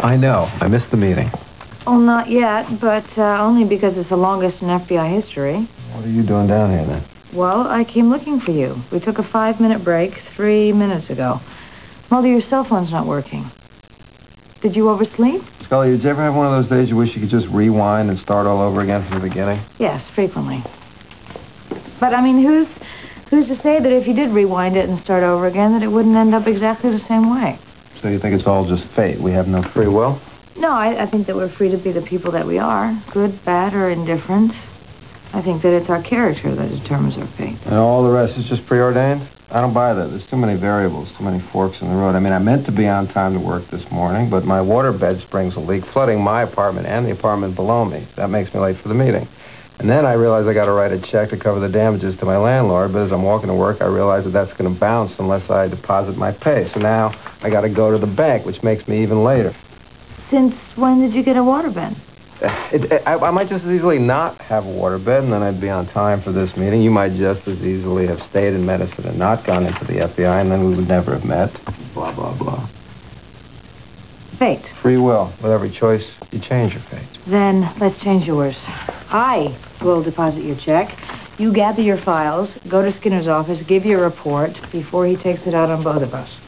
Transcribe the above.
I know. I missed the meeting. Oh, not yet, but only because it's the longest in FBI history. What are you doing down here, then? Well, I came looking for you. We took a 5-minute break 3 minutes ago. Mulder, your cell phone's not working. Did you oversleep? Scully, did you ever have one of those days you wish you could just rewind and start all over again from the beginning? Yes, frequently. But, I mean, who's to say that if you did rewind it and start over again, that it wouldn't end up exactly the same way? So you think it's all just fate? We have no free will? No, I think that we're free to be the people that we are, good, bad, or indifferent. I think that it's our character that determines our fate. And all the rest is just preordained? I don't buy that. There's too many variables, too many forks in the road. I mean, I meant to be on time to work this morning, but my waterbed springs a leak, flooding my apartment and the apartment below me. That makes me late for the meeting. And then I realized I got to write a check to cover the damages to my landlord, but as I'm walking to work, I realize that that's going to bounce unless I deposit my pay. So now I got to go to the bank, which makes me even later. Since when did you get a waterbed? I might just as easily not have a waterbed, and then I'd be on time for this meeting. You might just as easily have stayed in medicine and not gone into the FBI, and then we would never have met. Blah, blah, blah. Fate. Free will. With every choice, you change your fate. Then let's change yours. I will deposit your check. You gather your files, go to Skinner's office, give your report before he takes it out on both of us.